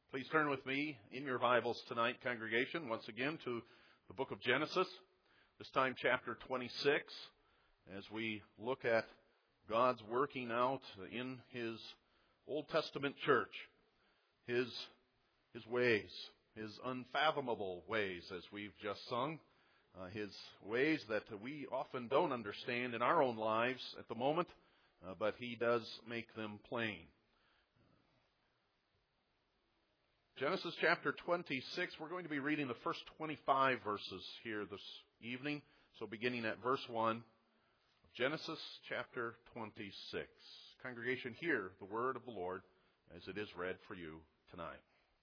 Please turn with me in your Bibles tonight, congregation, once again to the book of Genesis, this time chapter 26, as we look at God's working out in His Old Testament church, His ways, His unfathomable ways, as we've just sung, His ways that we often don't understand in our own lives at the moment, but He does make them plain. Genesis chapter 26, we're going to be reading the first 25 verses here this evening. So beginning at verse 1, Genesis chapter 26. Congregation, hear the word of the Lord as it is read for you tonight.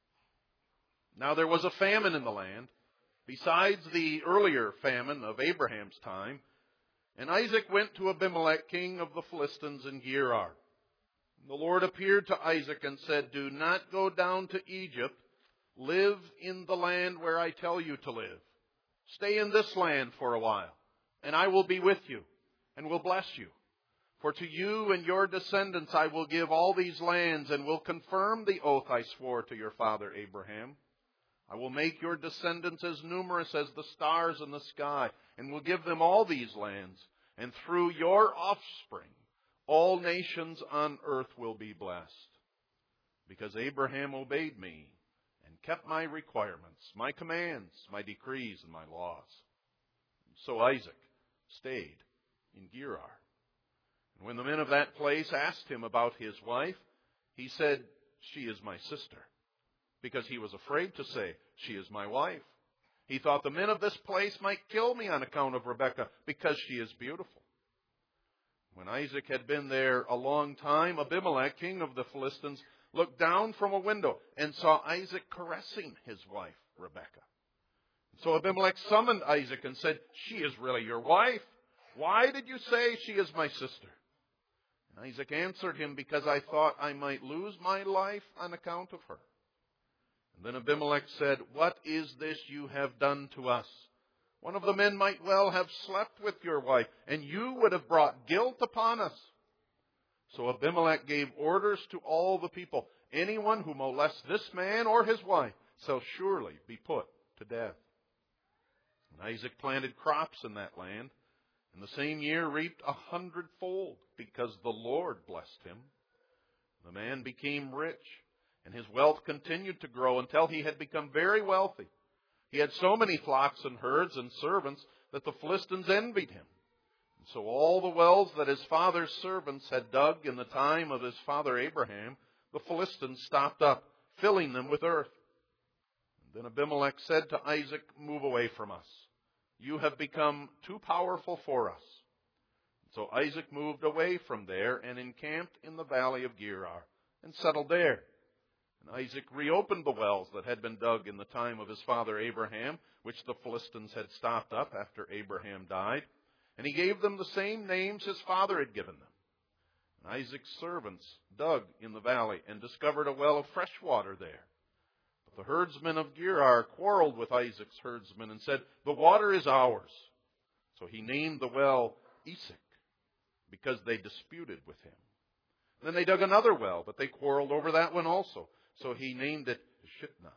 Now there was a famine in the land, besides the earlier famine of Abraham's time, and Isaac went to Abimelech, king of the Philistines, in Gerar. The Lord appeared to Isaac and said, "Do not go down to Egypt. Live in the land where I tell you to live. Stay in this land for a while, and I will be with you and will bless you. For to you and your descendants I will give all these lands and will confirm the oath I swore to your father Abraham. I will make your descendants as numerous as the stars in the sky and will give them all these lands, and through your offspring all nations on earth will be blessed. Because Abraham obeyed me and kept my requirements, my commands, my decrees, and my laws." So Isaac stayed in Gerar. And when the men of that place asked him about his wife, he said, "She is my sister," because he was afraid to say, "She is my wife." He thought the men of this place might kill me on account of Rebekah, because she is beautiful. When Isaac had been there a long time, Abimelech, king of the Philistines, looked down from a window and saw Isaac caressing his wife, Rebekah. So Abimelech summoned Isaac and said, "She is really your wife. Why did you say she is my sister?" And Isaac answered him, "Because I thought I might lose my life on account of her." And then Abimelech said, "What is this you have done to us? One of the men might well have slept with your wife, and you would have brought guilt upon us." So Abimelech gave orders to all the people, "Anyone who molests this man or his wife shall surely be put to death." And Isaac planted crops in that land, and the same year reaped 100-fold, because the Lord blessed him. The man became rich, and his wealth continued to grow until he had become very wealthy. He had so many flocks and herds and servants that the Philistines envied him. And so all the wells that his father's servants had dug in the time of his father Abraham, the Philistines stopped up, filling them with earth. And then Abimelech said to Isaac, "Move away from us. You have become too powerful for us." So Isaac moved away from there and encamped in the valley of Gerar and settled there. And Isaac reopened the wells that had been dug in the time of his father Abraham, which the Philistines had stopped up after Abraham died. And he gave them the same names his father had given them. And Isaac's servants dug in the valley and discovered a well of fresh water there. But the herdsmen of Gerar quarreled with Isaac's herdsmen and said, "The water is ours." So he named the well Esek, because they disputed with him. Then they dug another well, but they quarreled over that one also. So he named it Shitnah.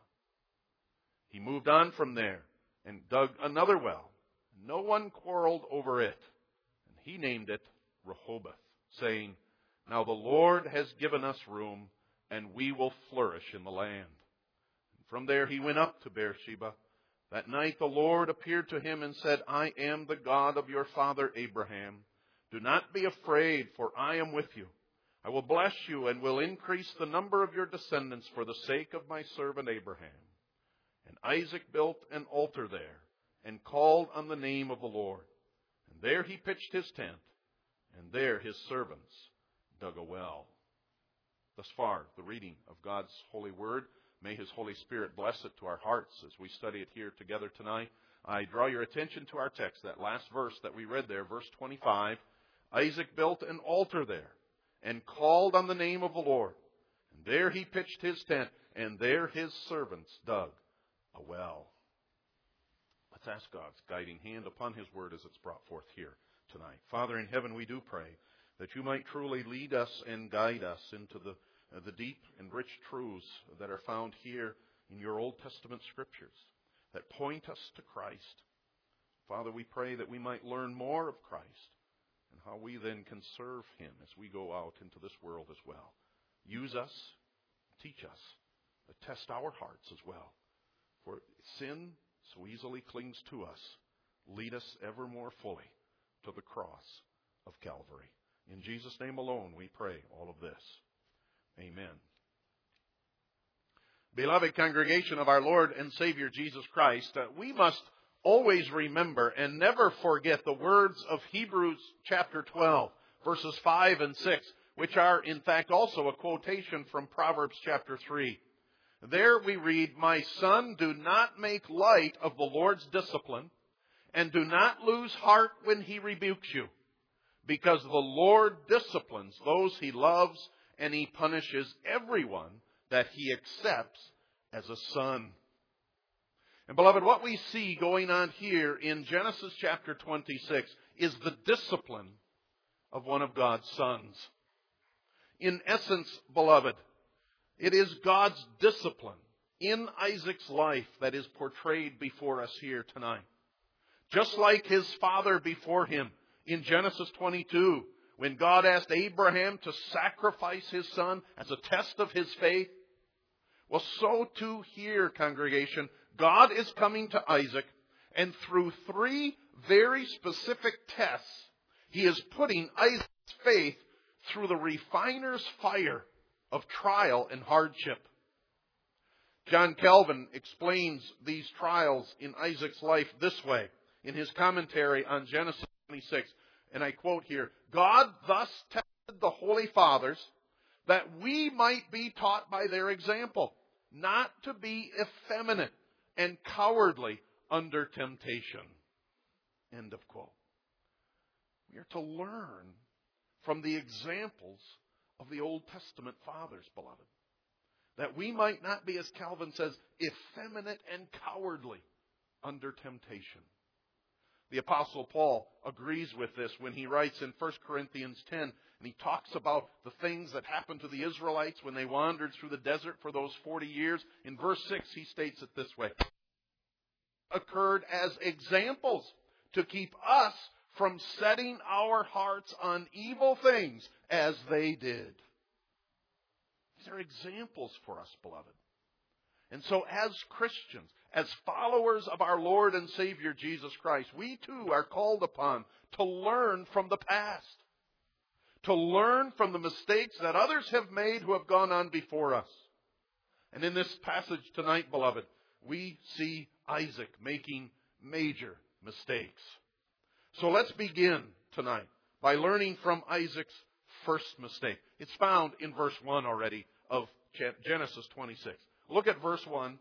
He moved on from there and dug another well. No one quarreled over it. And he named it Rehoboth, saying, "Now the Lord has given us room, and we will flourish in the land." And from there he went up to Beersheba. That night the Lord appeared to him and said, "I am the God of your father Abraham. Do not be afraid, for I am with you. I will bless you and will increase the number of your descendants for the sake of my servant Abraham." And Isaac built an altar there and called on the name of the Lord. And there he pitched his tent, and there his servants dug a well. Thus far, the reading of God's holy word. May His Holy Spirit bless it to our hearts as we study it here together tonight. I draw your attention to our text, that last verse that we read there, verse 25. Isaac built an altar there and called on the name of the Lord. And there he pitched his tent, and there his servants dug a well. Let's ask God's guiding hand upon His word as it's brought forth here tonight. Father in heaven, we do pray that you might truly lead us and guide us into the the deep and rich truths that are found here in your Old Testament scriptures that point us to Christ. Father, we pray that we might learn more of Christ and how we then can serve Him as we go out into this world as well. Use us, teach us, but test our hearts as well. For sin so easily clings to us. Lead us ever more fully to the cross of Calvary. In Jesus' name alone we pray all of this. Amen. Beloved congregation of our Lord and Savior Jesus Christ, we must always remember and never forget the words of Hebrews chapter 12, verses 5 and 6, which are in fact also a quotation from Proverbs chapter 3. There we read, "My son, do not make light of the Lord's discipline, and do not lose heart when He rebukes you, because the Lord disciplines those He loves, and He punishes everyone that He accepts as a son." And beloved, what we see going on here in Genesis chapter 26 is the discipline of one of God's sons. In essence, beloved, it is God's discipline in Isaac's life that is portrayed before us here tonight. Just like his father before him in Genesis 22, when God asked Abraham to sacrifice his son as a test of his faith, well, so too here, congregation, God is coming to Isaac, and through 3 very specific tests, He is putting Isaac's faith through the refiner's fire of trial and hardship. John Calvin explains these trials in Isaac's life this way in his commentary on Genesis 26, and I quote here, "God thus tested the Holy Fathers that we might be taught by their example, not to be effeminate and cowardly under temptation." End of quote. We are to learn from the examples of the Old Testament fathers, beloved, that we might not be, as Calvin says, effeminate and cowardly under temptation. The Apostle Paul agrees with this when he writes in 1 Corinthians 10, and he talks about the things that happened to the Israelites when they wandered through the desert for those 40 years. In verse 6, he states it this way: "Occurred as examples to keep us from setting our hearts on evil things as they did." These are examples for us, beloved. And so as Christians, as followers of our Lord and Savior Jesus Christ, we too are called upon to learn from the past, to learn from the mistakes that others have made who have gone on before us. And in this passage tonight, beloved, we see Isaac making major mistakes. So let's begin tonight by learning from Isaac's first mistake. It's found in verse 1 already of Genesis 26. Look at verse 1.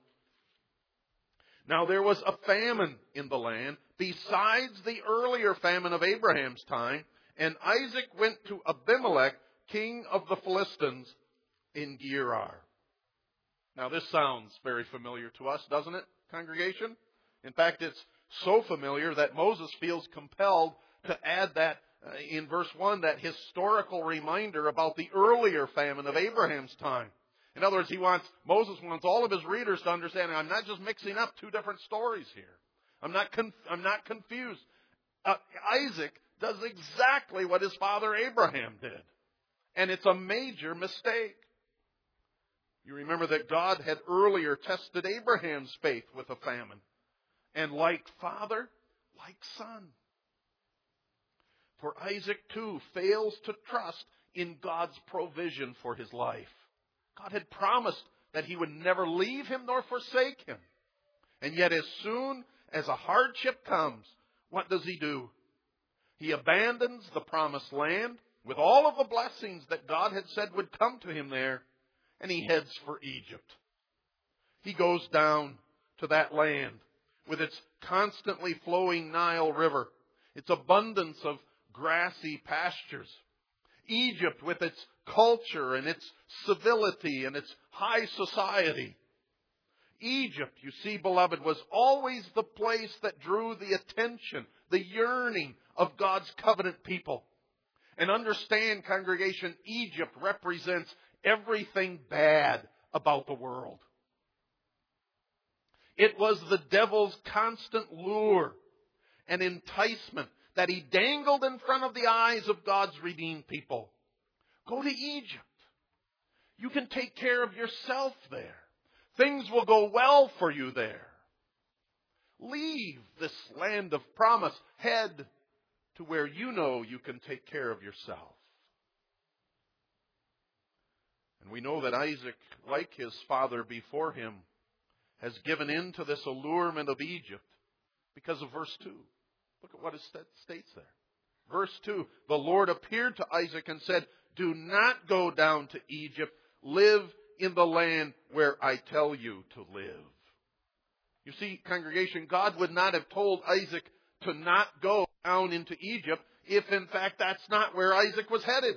"Now there was a famine in the land, besides the earlier famine of Abraham's time, and Isaac went to Abimelech, king of the Philistines, in Gerar." Now this sounds very familiar to us, doesn't it, congregation? In fact, it's so familiar that Moses feels compelled to add that in verse 1, that historical reminder about the earlier famine of Abraham's time. In other words, Moses wants all of his readers to understand, I'm not just mixing up 2 different stories here. I'm not confused. Isaac does exactly what his father Abraham did. And it's a major mistake. You remember that God had earlier tested Abraham's faith with a famine. And like father, like son. For Isaac too fails to trust in God's provision for his life. God had promised that He would never leave him nor forsake him. And yet as soon as a hardship comes, what does he do? He abandons the promised land with all of the blessings that God had said would come to him there, and he heads for Egypt. He goes down to that land with its constantly flowing Nile River, its abundance of grassy pastures. Egypt with its culture and its civility and its high society. Egypt, you see, beloved, was always the place that drew the attention, the yearning of God's covenant people. And understand, congregation, Egypt represents everything bad about the world. It was the devil's constant lure and enticement that he dangled in front of the eyes of God's redeemed people. Go to Egypt. You can take care of yourself there. Things will go well for you there. Leave this land of promise. Head to where you know you can take care of yourself. And we know that Isaac, like his father before him, has given in to this allurement of Egypt because of verse 2. Look at what it states there. Verse 2, the Lord appeared to Isaac and said, do not go down to Egypt. Live in the land where I tell you to live. You see, congregation, God would not have told Isaac to not go down into Egypt if, in fact, that's not where Isaac was headed.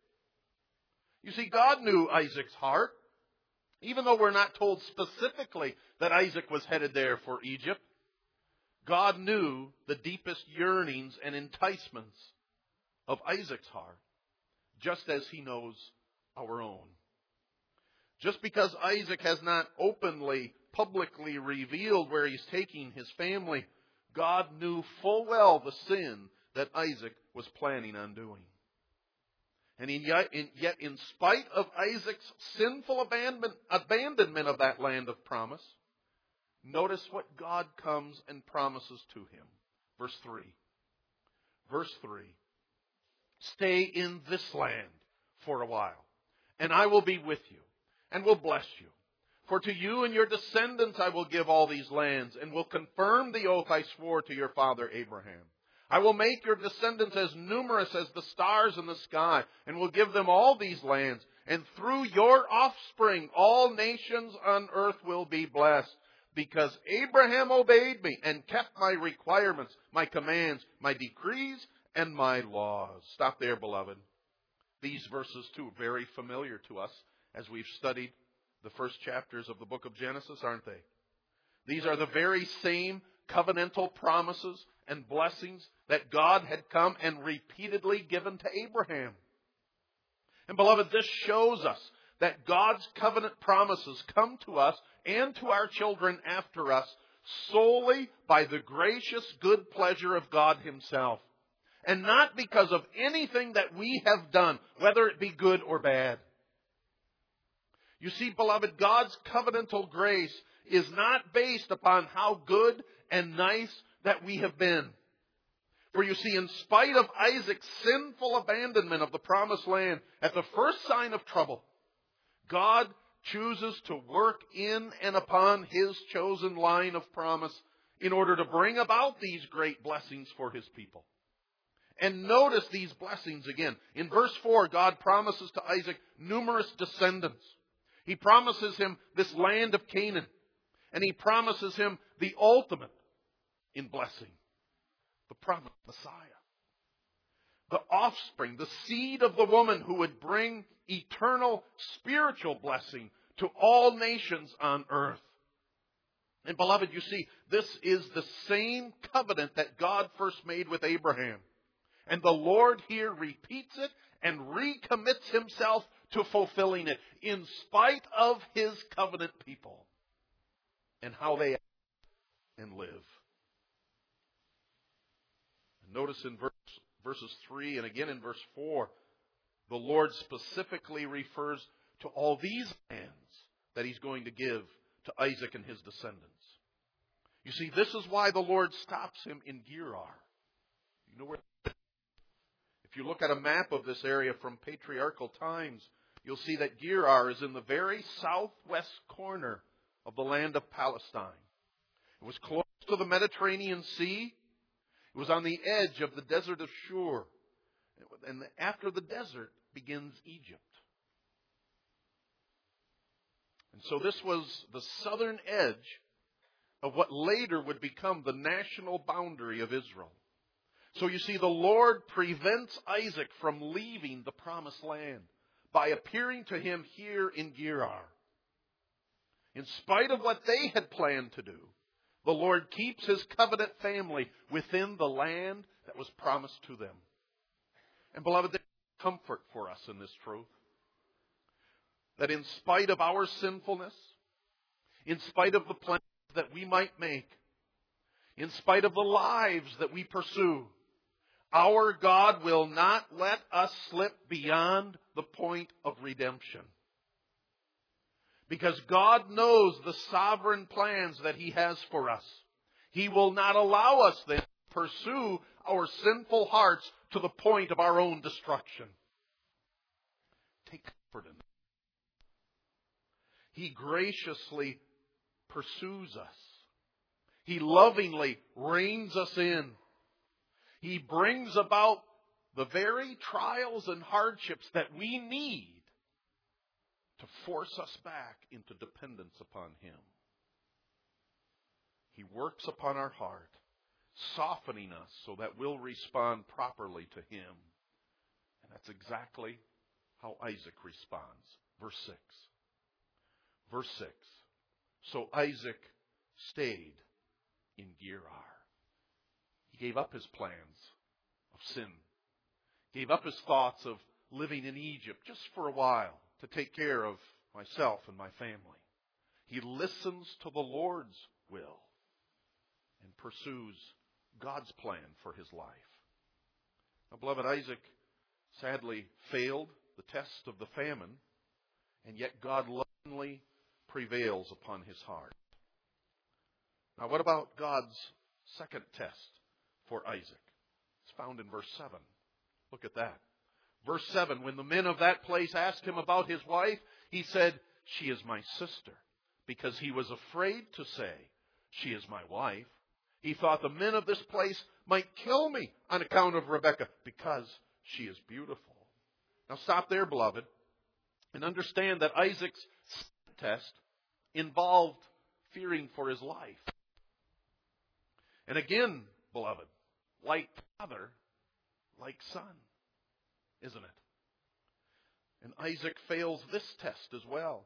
You see, God knew Isaac's heart. Even though we're not told specifically that Isaac was headed there for Egypt, God knew the deepest yearnings and enticements of Isaac's heart, just as He knows our own. Just because Isaac has not openly, publicly revealed where he's taking his family, God knew full well the sin that Isaac was planning on doing. And yet, in spite of Isaac's sinful abandonment of that land of promise, notice what God comes and promises to him. Verse 3. Verse 3. Stay in this land for a while, and I will be with you, and will bless you. For to you and your descendants I will give all these lands, and will confirm the oath I swore to your father Abraham. I will make your descendants as numerous as the stars in the sky, and will give them all these lands. And through your offspring all nations on earth will be blessed, because Abraham obeyed me and kept my requirements, my commands, my decrees, and my laws. Stop there, beloved. These verses, too, are very familiar to us as we've studied the first chapters of the book of Genesis, aren't they? These are the very same covenantal promises and blessings that God had come and repeatedly given to Abraham. And beloved, this shows us that God's covenant promises come to us and to our children after us solely by the gracious good pleasure of God Himself, and not because of anything that we have done, whether it be good or bad. You see, beloved, God's covenantal grace is not based upon how good and nice that we have been. For you see, in spite of Isaac's sinful abandonment of the promised land, at the first sign of trouble, God chooses to work in and upon His chosen line of promise in order to bring about these great blessings for His people. And notice these blessings again. In verse 4, God promises to Isaac numerous descendants. He promises him this land of Canaan. And He promises him the ultimate in blessing, the promised Messiah. The offspring, the seed of the woman who would bring eternal spiritual blessing to all nations on earth. And beloved, you see, this is the same covenant that God first made with Abraham. And the Lord here repeats it and recommits Himself to fulfilling it in spite of His covenant people and how they act and live. And notice in verses 3 and again in verse 4, the Lord specifically refers to all these lands that He's going to give to Isaac and his descendants. You see, this is why the Lord stops him in Gerar. You know where? If you look at a map of this area from patriarchal times, you'll see that Gerar is in the very southwest corner of the land of Palestine. It was close to the Mediterranean Sea. It was on the edge of the desert of Shur. And after the desert begins Egypt. And so this was the southern edge of what later would become the national boundary of Israel. So you see, the Lord prevents Isaac from leaving the promised land by appearing to him here in Gerar. In spite of what they had planned to do, the Lord keeps His covenant family within the land that was promised to them. And beloved, there's comfort for us in this truth. that in spite of our sinfulness, in spite of the plans that we might make, in spite of the lives that we pursue, our God will not let us slip beyond the point of redemption. Because God knows the sovereign plans that He has for us. He will not allow us then to pursue our sinful hearts to the point of our own destruction. Take comfort in that. He graciously pursues us. He lovingly reins us in. He brings about the very trials and hardships that we need to force us back into dependence upon Him. He works upon our heart, softening us so that we'll respond properly to Him. And that's exactly how Isaac responds. Verse 6. Verse 6. So Isaac stayed in Gerar. He gave up his plans of sin. Gave up his thoughts of living in Egypt just for a while to take care of myself and my family. He listens to the Lord's will and pursues God's plan for his life. Now, beloved, Isaac sadly failed the test of the famine, and yet God lovingly prevails upon his heart. Now, what about God's second test for Isaac? It's found in verse 7. Look at that. Verse 7, when the men of that place asked him about his wife, he said, "She is my sister," because he was afraid to say, "She is my wife." He thought the men of this place might kill me on account of Rebekah, because she is beautiful. Now stop there, beloved, and understand that Isaac's test involved fearing for his life. And again, beloved, like father, like son, isn't it? And Isaac fails this test as well.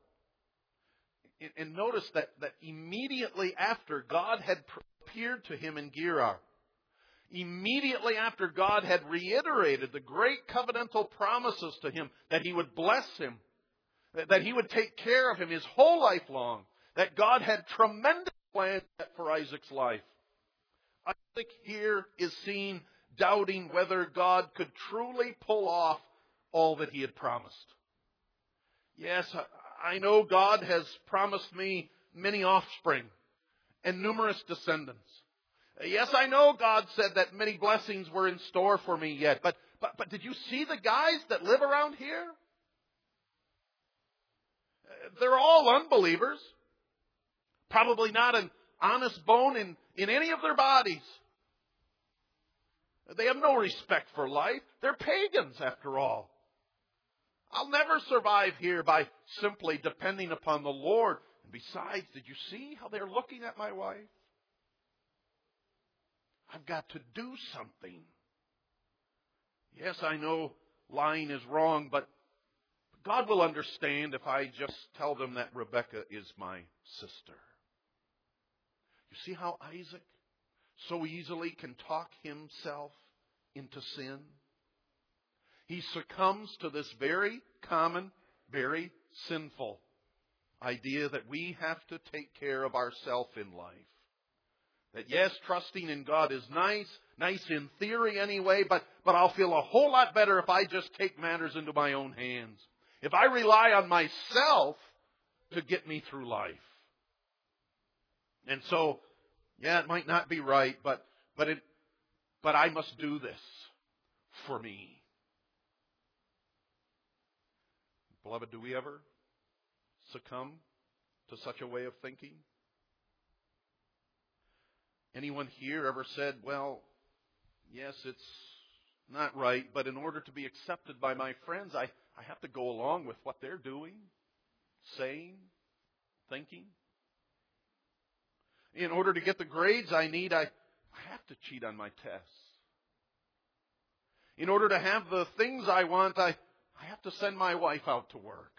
And notice that immediately after God had appeared to him in Gerar, immediately after God had reiterated the great covenantal promises to him that He would bless him, that He would take care of him his whole life long, that God had tremendous plans for Isaac's life, Isaac here is seen doubting whether God could truly pull off all that He had promised. Yes, I know God has promised me many offspring and numerous descendants. Yes, I know God said that many blessings were in store for me yet. But did you see the guys that live around here? They're all unbelievers. Probably not an honest bone in any of their bodies. They have no respect for life. They're pagans, after all. I'll never survive here by simply depending upon the Lord. And besides, did you see how they're looking at my wife? I've got to do something. Yes, I know lying is wrong, but God will understand if I just tell them that Rebekah is my sister. You see how Isaac so easily can talk himself into sin? He succumbs to this very common, very sinful idea that we have to take care of ourselves in life. That yes, trusting in God is nice in theory anyway, but I'll feel a whole lot better if I just take matters into my own hands. If I rely on myself to get me through life. And so, yeah, it might not be right, but I must do this for me. Beloved, do we ever succumb to such a way of thinking? Anyone here ever said, well, yes, it's not right, but in order to be accepted by my friends, I have to go along with what they're doing, saying, thinking? In order to get the grades I need, I have to cheat on my tests. In order to have the things I want, I have to send my wife out to work.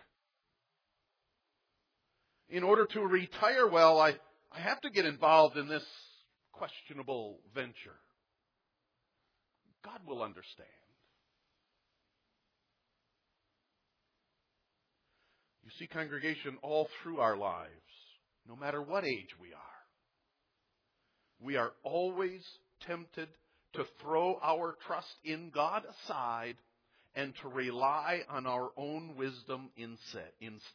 In order to retire well, I have to get involved in this questionable venture. God will understand. You You see, congregation, all through our lives, no matter what age we are always tempted to throw our trust in God aside and to rely on our own wisdom instead.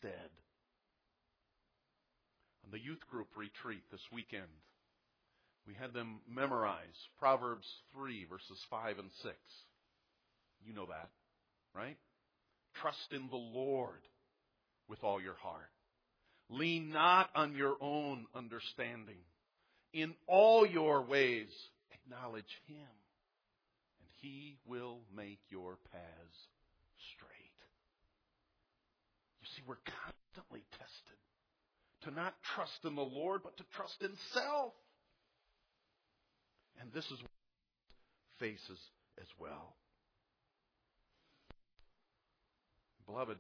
On the youth group retreat this weekend, we had them memorize Proverbs 3, verses 5 and 6. You know that, right? Trust in the Lord with all your heart. Lean not on your own understanding. In all your ways, acknowledge Him, and He will make your paths straight. You see, we're constantly tested to not trust in the Lord, but to trust in self. And this is what it faces as well. Beloved,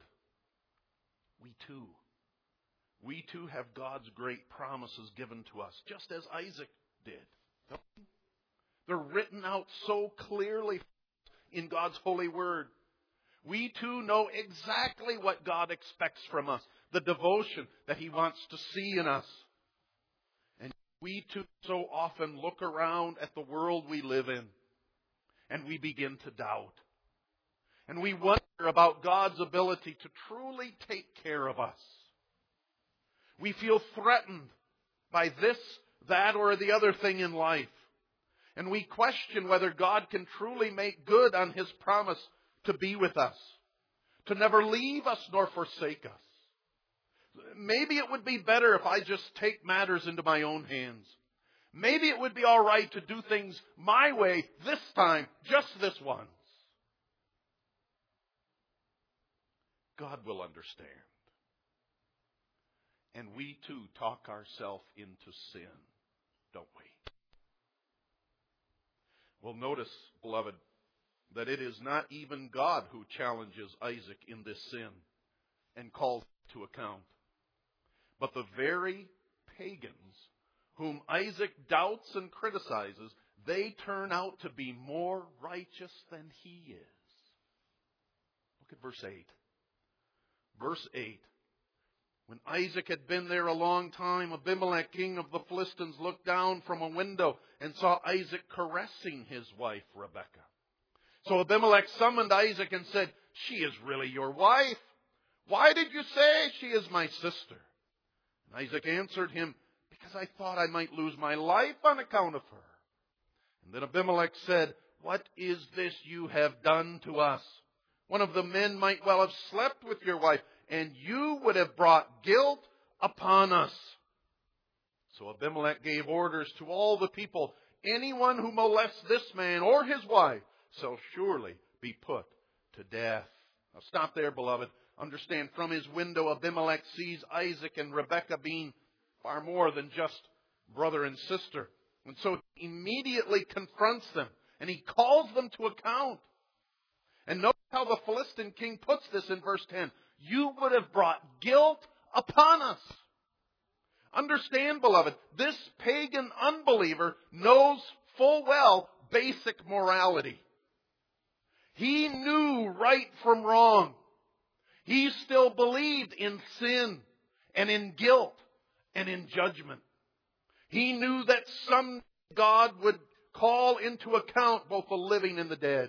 we too have God's great promises given to us, just as Isaac did. They're written out so clearly in God's holy word. We too know exactly what God expects from us, the devotion that He wants to see in us. And we too so often look around at the world we live in, and we begin to doubt. And we wonder about God's ability to truly take care of us. We feel threatened by this, that, or the other thing in life. And we question whether God can truly make good on His promise to be with us, to never leave us nor forsake us. Maybe it would be better if I just take matters into my own hands. Maybe it would be all right to do things my way this time, just this once. God will understand. And we too talk ourselves into sin, don't we? Well, notice, beloved, that it is not even God who challenges Isaac in this sin and calls to account, but the very pagans whom Isaac doubts and criticizes, they turn out to be more righteous than he is. Look at verse 8. Verse 8. When Isaac had been there a long time, Abimelech, king of the Philistines, looked down from a window and saw Isaac caressing his wife, Rebekah. So Abimelech summoned Isaac and said, "She is really your wife. Why did you say she is my sister?" And Isaac answered him, "Because I thought I might lose my life on account of her." And then Abimelech said, "What is this you have done to us? One of the men might well have slept with your wife, and you would have brought guilt upon us." So Abimelech gave orders to all the people, "Anyone who molests this man or his wife shall surely be put to death." Now stop there, beloved. Understand, from his window, Abimelech sees Isaac and Rebekah being far more than just brother and sister. And so he immediately confronts them, and he calls them to account. And notice how the Philistine king puts this in verse 10. You would have brought guilt upon us. Understand, beloved, this pagan unbeliever knows full well basic morality. He knew right from wrong. He still believed in sin and in guilt and in judgment. He knew that some God would call into account both the living and the dead.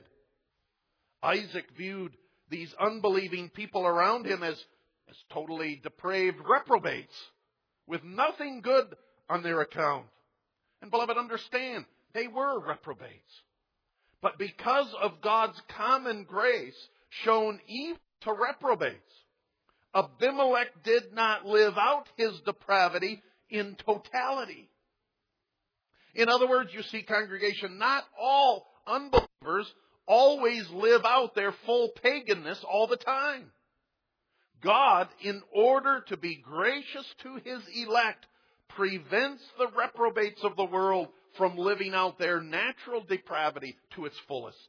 Isaac viewed these unbelieving people around him as totally depraved reprobates with nothing good on their account. And beloved, understand, they were reprobates. But because of God's common grace shown even to reprobates, Abimelech did not live out his depravity in totality. In other words, you see, congregation, not all unbelievers always live out their full paganness all the time. God, in order to be gracious to His elect, prevents the reprobates of the world from living out their natural depravity to its fullest.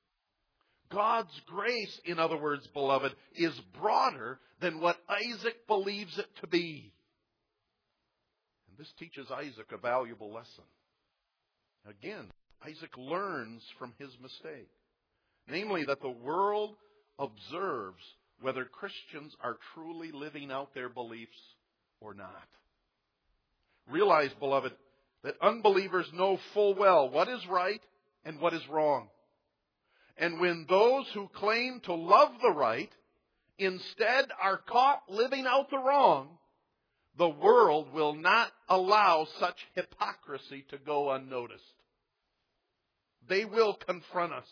God's grace, in other words, beloved, is broader than what Isaac believes it to be. And this teaches Isaac a valuable lesson. Again, Isaac learns from his mistake. Namely, that the world observes whether Christians are truly living out their beliefs or not. Realize, beloved, that unbelievers know full well what is right and what is wrong. And when those who claim to love the right instead are caught living out the wrong, the world will not allow such hypocrisy to go unnoticed. They will confront us.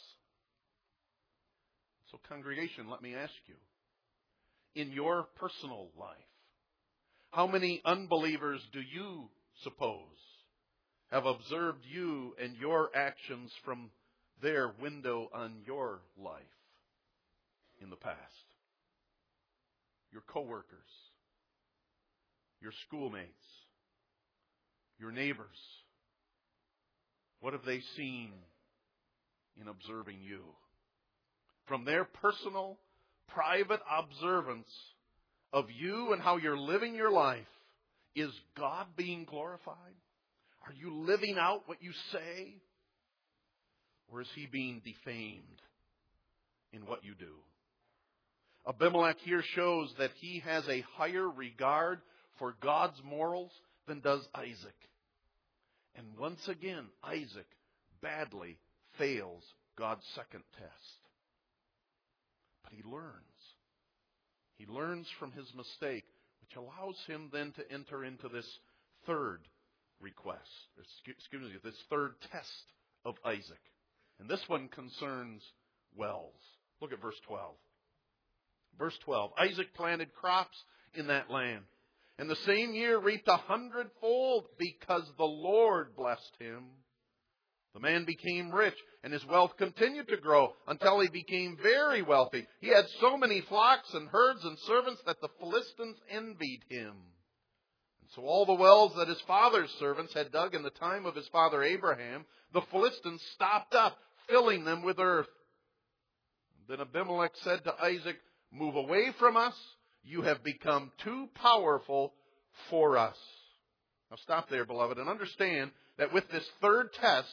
So, congregation, let me ask you, in your personal life, how many unbelievers do you suppose have observed you and your actions from their window on your life in the past? Your coworkers, your schoolmates, your neighbors. What have they seen in observing you? From their personal, private observance of you and how you're living your life, is God being glorified? Are you living out what you say? Or is He being defamed in what you do? Abimelech here shows that he has a higher regard for God's morals than does Isaac. And once again, Isaac badly fails God's second test. But he learns. He learns from his mistake, which allows him then to enter into this third request. This third test of Isaac. And this one concerns wells. Look at verse 12. Verse 12, Isaac planted crops in that land, and the same year reaped 100-fold because the Lord blessed him. The man became rich, and his wealth continued to grow until he became very wealthy. He had so many flocks and herds and servants that the Philistines envied him. And so all the wells that his father's servants had dug in the time of his father Abraham, the Philistines stopped up, filling them with earth. Then Abimelech said to Isaac, "Move away from us. You have become too powerful for us." Now stop there, beloved, and understand that with this third test,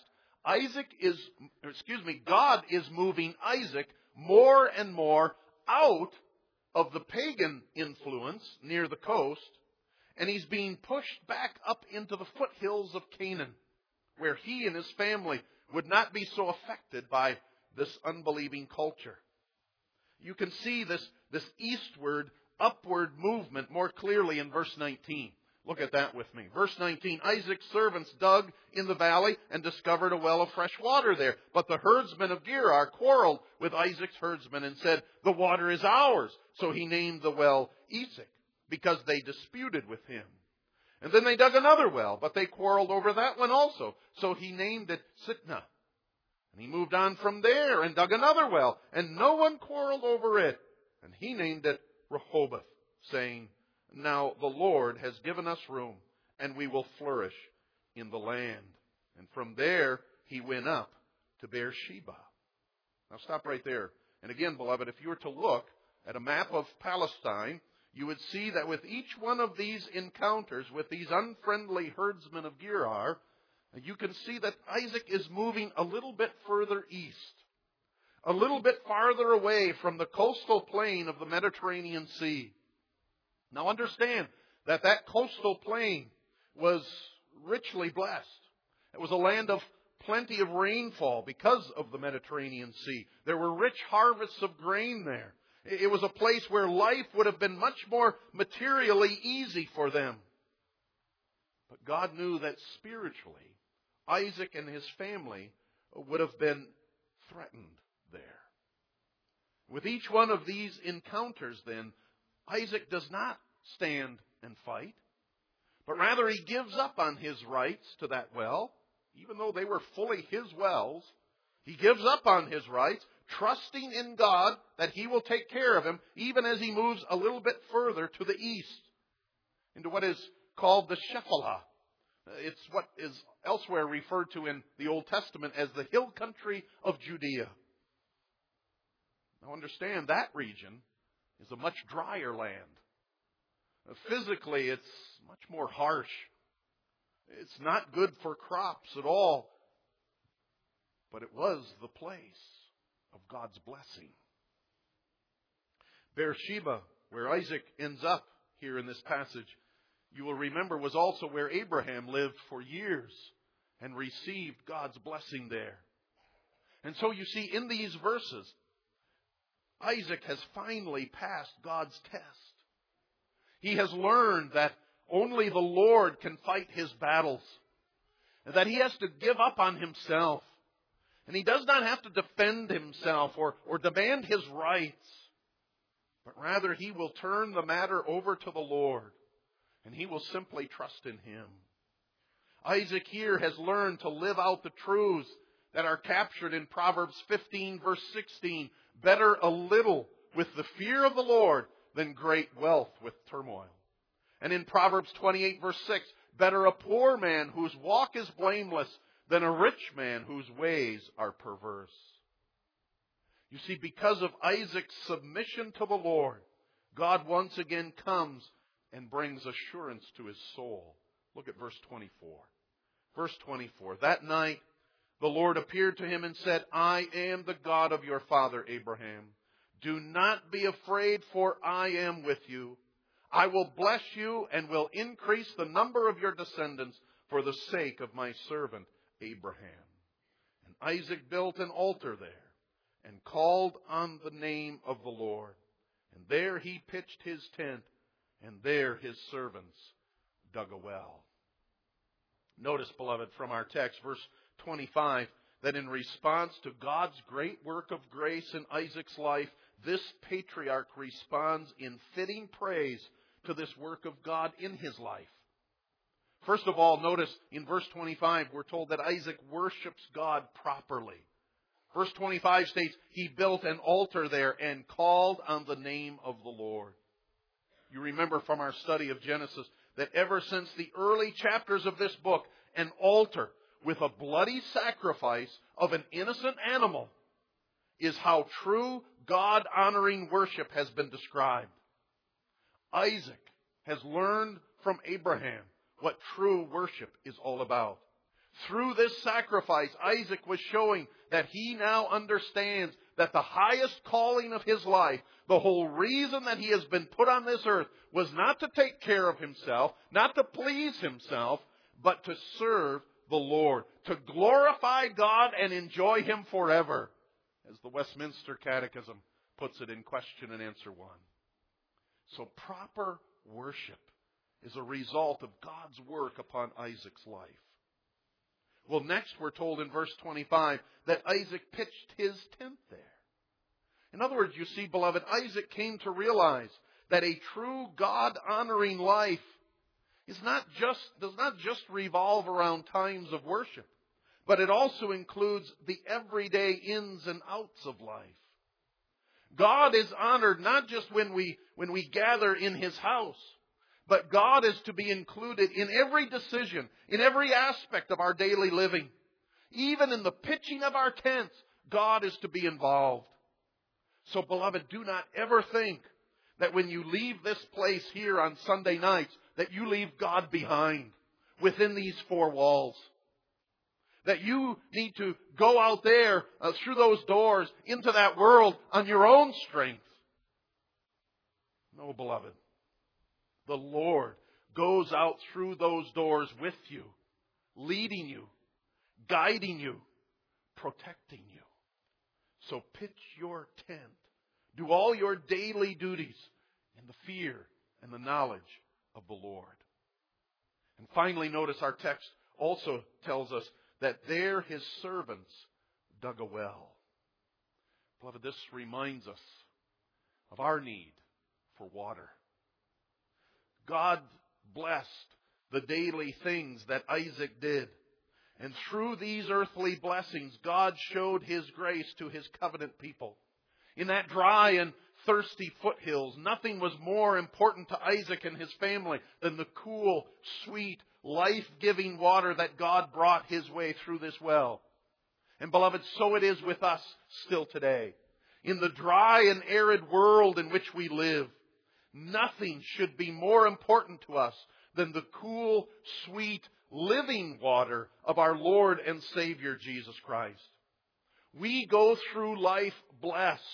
God is moving Isaac more and more out of the pagan influence near the coast, and he's being pushed back up into the foothills of Canaan, where he and his family would not be so affected by this unbelieving culture. You can see this eastward, upward movement more clearly in verse 19. Look at that with me. Verse 19, Isaac's servants dug in the valley and discovered a well of fresh water there. But the herdsmen of Gerar quarreled with Isaac's herdsmen and said, "The water is ours." So he named the well Esek, because they disputed with him. And then they dug another well, but they quarreled over that one also. So he named it Sitnah. And he moved on from there and dug another well, and no one quarreled over it. And he named it Rehoboth, saying, "Now the Lord has given us room, and we will flourish in the land." And from there he went up to Beersheba. Now stop right there. And again, beloved, if you were to look at a map of Palestine, you would see that with each one of these encounters with these unfriendly herdsmen of Gerar, you can see that Isaac is moving a little bit further east, a little bit farther away from the coastal plain of the Mediterranean Sea. Now understand that that coastal plain was richly blessed. It was a land of plenty of rainfall because of the Mediterranean Sea. There were rich harvests of grain there. It was a place where life would have been much more materially easy for them. But God knew that spiritually, Isaac and his family would have been threatened there. With each one of these encounters, then, Isaac does not stand and fight, but rather he gives up on his rights to that well, even though they were fully his wells. He gives up on his rights, trusting in God that He will take care of him, even as he moves a little bit further to the east, into what is called the Shephelah. It's what is elsewhere referred to in the Old Testament as the hill country of Judea. Now understand, that region is a much drier land. Physically, it's much more harsh. It's not good for crops at all. But it was the place of God's blessing. Beersheba, where Isaac ends up here in this passage, you will remember was also where Abraham lived for years and received God's blessing there. And so you see, in these verses, Isaac has finally passed God's test. He has learned that only the Lord can fight his battles, and that he has to give up on himself. And he does not have to defend himself or demand his rights, but rather he will turn the matter over to the Lord, and he will simply trust in him. Isaac here has learned to live out the truths that are captured in Proverbs 15, verse 16. Better a little with the fear of the Lord than great wealth with turmoil. And in Proverbs 28, verse 6, better a poor man whose walk is blameless than a rich man whose ways are perverse. You see, because of Isaac's submission to the Lord, God once again comes and brings assurance to his soul. Look at verse 24. Verse 24, that night the Lord appeared to him and said, I am the God of your father Abraham. Do not be afraid, for I am with you. I will bless you and will increase the number of your descendants for the sake of my servant Abraham. And Isaac built an altar there and called on the name of the Lord. And there he pitched his tent, and there his servants dug a well. Notice, beloved, from our text, verse 25, that in response to God's great work of grace in Isaac's life, this patriarch responds in fitting praise to this work of God in his life. First of all, notice in verse 25, we're told that Isaac worships God properly. Verse 25 states, he built an altar there and called on the name of the Lord. You remember from our study of Genesis that ever since the early chapters of this book, an altar with a bloody sacrifice of an innocent animal is how true God-honoring worship has been described. Isaac has learned from Abraham what true worship is all about. Through this sacrifice, Isaac was showing that he now understands that the highest calling of his life, the whole reason that he has been put on this earth, was not to take care of himself, not to please himself, but to serve the Lord, to glorify God and enjoy Him forever, as the Westminster Catechism puts it in question and answer 1. So proper worship is a result of God's work upon Isaac's life. Well, next we're told in verse 25 that Isaac pitched his tent there. In other words, you see, beloved, Isaac came to realize that a true God-honoring life does not just revolve around times of worship, but it also includes the everyday ins and outs of life. God is honored not just when we gather in His house, but God is to be included in every decision, in every aspect of our daily living. Even in the pitching of our tents, God is to be involved. So, beloved, do not ever think that when you leave this place here on Sunday nights, that you leave God behind within these 4 walls. That you need to go out there through those doors into that world on your own strength. No, beloved. The Lord goes out through those doors with you, leading you, guiding you, protecting you. So pitch your tent. Do all your daily duties in the fear and the knowledge of the Lord. And finally, notice our text also tells us that there His servants dug a well. Beloved, this reminds us of our need for water. God blessed the daily things that Isaac did. And through these earthly blessings, God showed His grace to His covenant people. In that dry and thirsty foothills, nothing was more important to Isaac and his family than the cool, sweet, life-giving water that God brought his way through this well. And beloved, so it is with us still today. In the dry and arid world in which we live, nothing should be more important to us than the cool, sweet, living water of our Lord and Savior Jesus Christ. We go through life blessed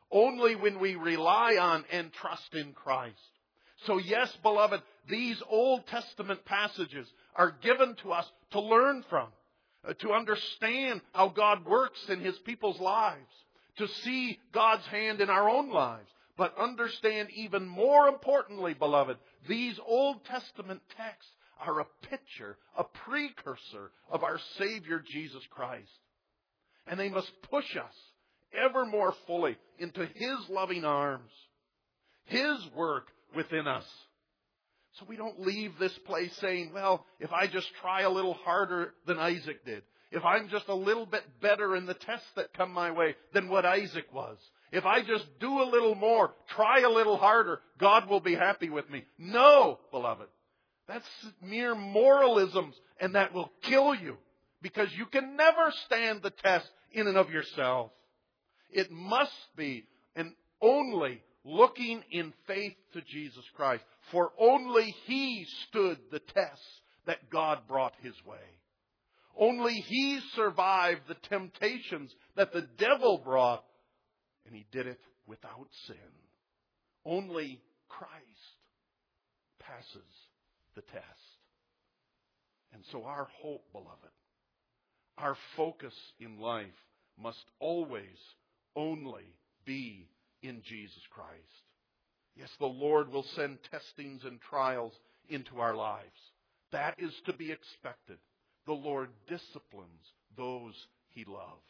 only when we rely on and trust in Christ. So yes, beloved, these Old Testament passages are given to us to learn from, to understand how God works in His people's lives, to see God's hand in our own lives. But understand even more importantly, beloved, these Old Testament texts are a picture, a precursor of our Savior Jesus Christ. And they must push us ever more fully into His loving arms, His work within us. So we don't leave this place saying, well, if I just try a little harder than Isaac did, if I'm just a little bit better in the tests that come my way than what Isaac was, if I just do a little more, try a little harder, God will be happy with me. No, beloved. That's mere moralisms, and that will kill you, because you can never stand the test in and of yourself. It must be and only looking in faith to Jesus Christ, for only He stood the tests that God brought His way. Only He survived the temptations that the devil brought, and He did it without sin. Only Christ passes the test. And so our hope, beloved, our focus in life must always only be in Jesus Christ. Yes, the Lord will send testings and trials into our lives. That is to be expected. The Lord disciplines those He loves.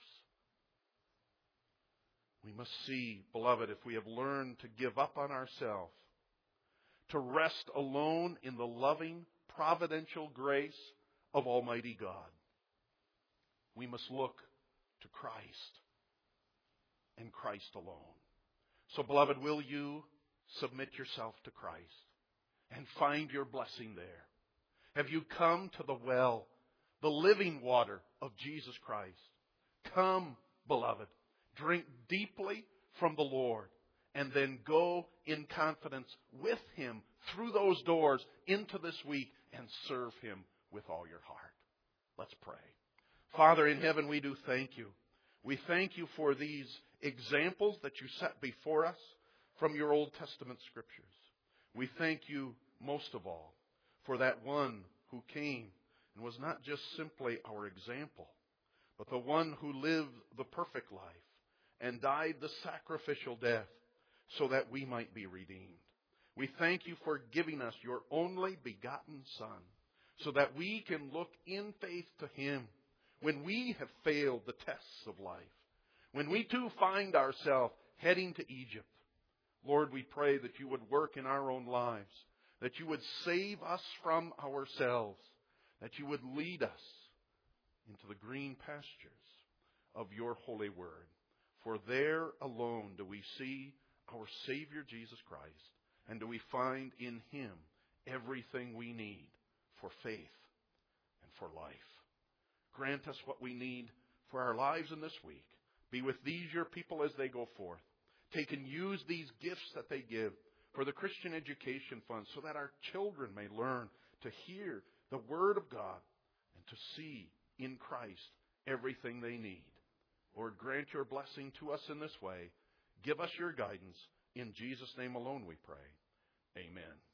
We must see, beloved, if we have learned to give up on ourselves, to rest alone in the loving, providential grace of Almighty God, we must look to Christ and Christ alone. So, beloved, will you submit yourself to Christ and find your blessing there? Have you come to the well, the living water of Jesus Christ? Come, beloved, drink deeply from the Lord, and then go in confidence with Him through those doors into this week and serve Him with all your heart. Let's pray. Father in heaven, we do thank You. We thank You for these examples that You set before us from Your Old Testament Scriptures. We thank You most of all for that one who came and was not just simply our example, but the one who lived the perfect life and died the sacrificial death so that we might be redeemed. We thank You for giving us Your only begotten Son so that we can look in faith to Him when we have failed the tests of life, when we too find ourselves heading to Egypt. Lord, we pray that You would work in our own lives, that You would save us from ourselves, that You would lead us into the green pastures of Your holy word. For there alone do we see our Savior Jesus Christ, and do we find in Him everything we need for faith and for life. Grant us what we need for our lives in this week. Be with these Your people as they go forth. Take and use these gifts that they give for the Christian Education Fund so that our children may learn to hear the Word of God and to see in Christ everything they need. Lord, grant Your blessing to us in this way. Give us Your guidance. In Jesus' name alone we pray. Amen.